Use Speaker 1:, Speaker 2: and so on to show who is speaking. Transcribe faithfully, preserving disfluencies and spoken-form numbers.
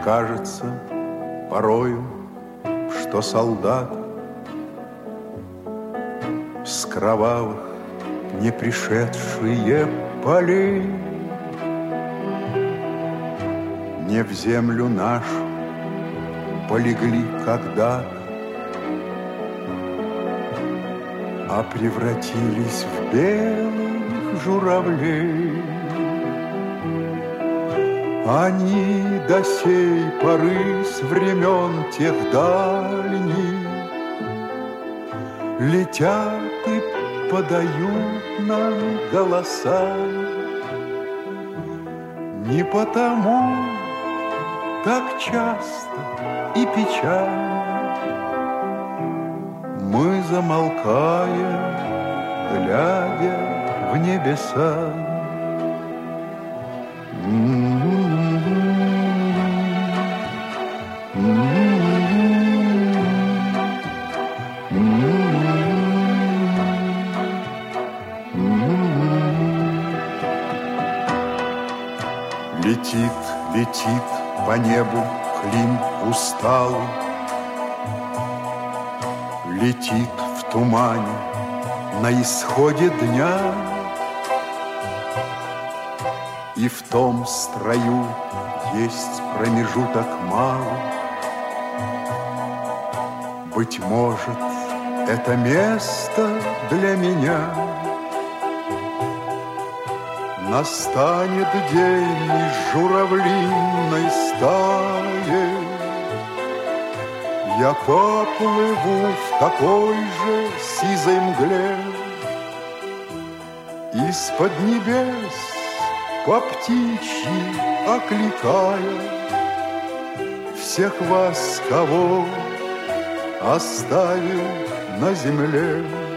Speaker 1: кажется порою, что солдат с кровавых не пришедшие полей не в землю нашу полегли когда-то, а превратились в белых журавлей. Они до сей поры с времен тех дальних летят и подают нам голоса. Не потому так часто и печально мы замолкаем, глядя в небеса. Летит, летит по небу клин усталый, летит в тумане на исходе дня, и в том строю есть промежуток малый. Быть может, это место для меня. Настанет день из журавлиной стаи, я поплыву в такой же сизой мгле. Из-под небес по птичьи окликая всех вас, кого оставил на земле.